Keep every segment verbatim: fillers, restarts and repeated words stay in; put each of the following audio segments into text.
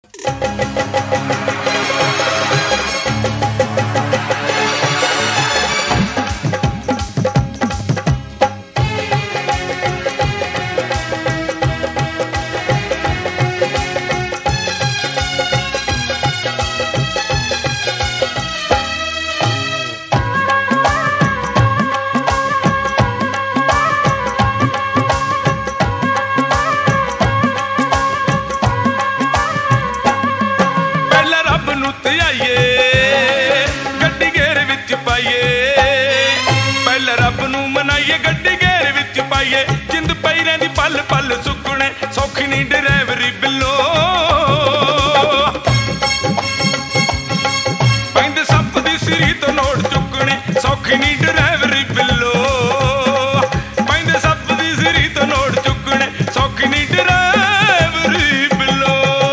गड्डी घेर विच पाइए जिंद पैरां दी पल पल सुकने सौखी नहीं ड्राइवरी बिलो पैंदे सप दी सिरी तो नोट चुकने सौखी नहीं ड्राइवरी बिलो पैंदे सप दी सिरी तो नोट चुकने सौखी नहीं ड्राइवरी बिलो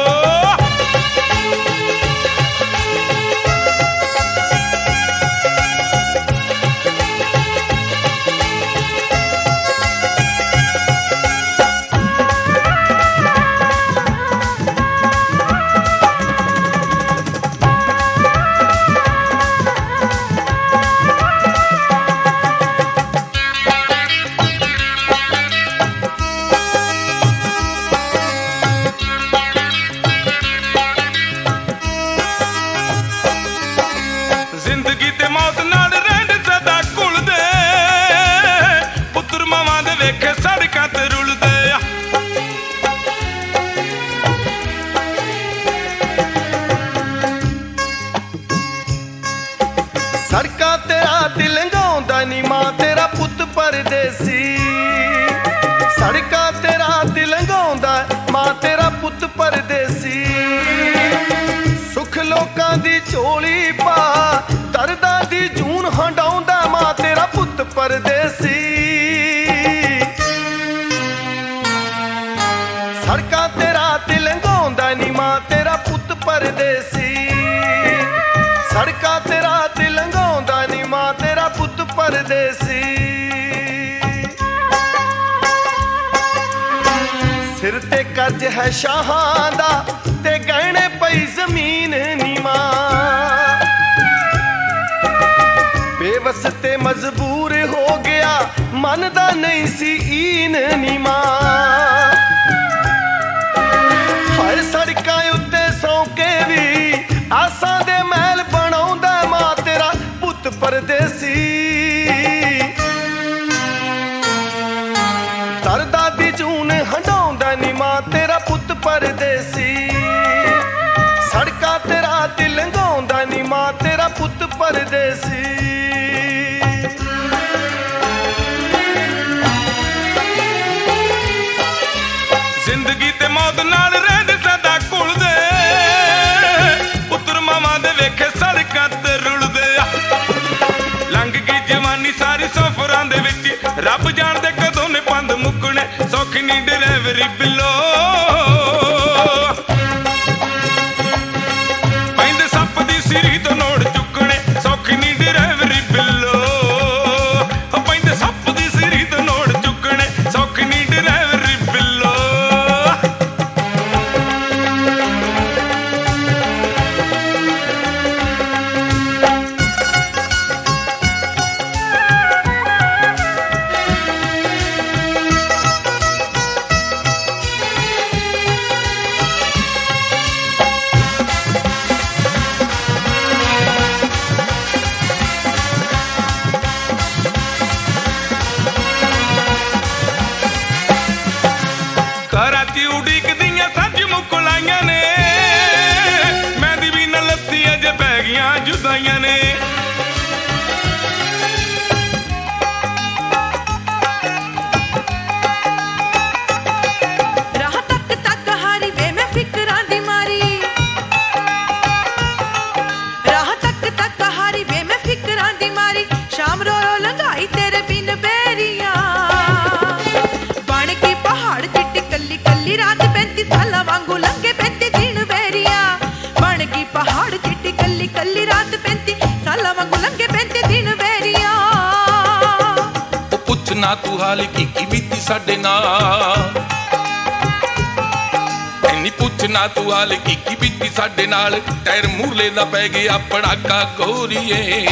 जिंदगी ते मौत नाल रहंदे सदा घुलदे पुत्तर मावां दे वेखे सड़कां ते रुलदे सड़कां ते रात लंघाउंदा नी मां तेरा पुत्त परदेसी सड़कां ते रात लंघाउंदा मां तेरा पुत्त परदेसी सुख लोकां दी झोली पा दर्दां दी जून हंडाउंदा मां तेरा पुत्त परदेसी सड़कां ते रात लंघाउंदा नी मां तेरा पुत्त परदेसी सड़कां ते रात लंघाउंदा नी मां तेरा पुत्त परदेसी सिर ते कर्ज है शाहां दा ते गहने पई जमीन नी मां बेवस ते मजबूर हो गया मन दा नहीं सी ईन नी मां हर सड़कां उत्ते सौ के भी आसां दे महल बनाउंदा मां तेरा पुत्त परदेसी दर्दां दी जून हंडाउंदा नी मां तेरा पुत्त परदेसी सड़कां ते रात लंघाउंदा नी मां तेरा पुत्त परदेसी जिंदगी ते मौत नाल रहंदे सदा घुलदे पुत्तर मावां दे वेखे सड़कां ते रुलदे लंघ गई जवानी सारी सफरां दे विच रब जाणदे कदों ने पंध मुकने सौखी नहीं ड्राइवरी बिलो पैंदे सप दी सिरी तो नोट चुकने सौखी नहीं ड्राइवरी बिलो पैंदे सप दी सिरी तो नोट चुकने सौखी नहीं ड्राइवरी बिलो कराची उड़ीक दियां सच मुकलाइयां ने मैं दी भी न लत्ती अज पै गईयां जुदाइयां ने राह तक तक हारी वे मैं फिकरां दी मारी राह तक तक हारी वे मैं फिकरां दी मारी शाम रो रो लंघाई तेरे बिन बेरियां बन के पहाड़ चिट्टी कल्ली कल्ली रात पैंती सालां वांगू लंघे पैंती दिन बेरियां बन गई पहाड़ चिट्टी कल्ली कल्ली रात पैंती सालां वांगू लंघे पैंती दिन बेरियां पुछना तू हाल की की बीती साडे नाल ऐनी पुछ ਪੁੱਛਣਾ ਤੂੰ ਹਾਲ ਕੀ ਕੀ ਬੀਤੀ ਸਾਡੇ ਨਾਲ, ਟਾਇਰ ਮੂਰਲੇ ਦਾ ਪੈ ਗਿਆ ਪੜਾਕਾ ਗੋਰੀਏ।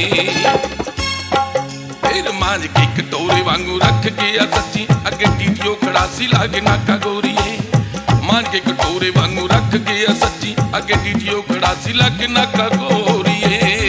ਫਿਰ ਮਾਂਜ ਕੇ ਕਟੋਰੇ ਵਾਂਗੂ ਰੱਖ ਗਿਆ ਸੱਚੀ, ਅੱਗੇ ਟੀਟੀਓ ਖੜਾ ਸੀ ਲਾਗੇ ਨਾਕਾ ਗੋਰੀਏ। ਮਾਂਜ ਕੇ ਕਟੋਰੇ ਵਾਂਗੂ ਰੱਖ ਗਿਆ ਸੱਚੀ, ਅੱਗੇ ਟੀਟੀਓ ਖੜਾ ਸੀ ਲਾਗੇ ਨਾਕਾ ਗੋਰੀਏ।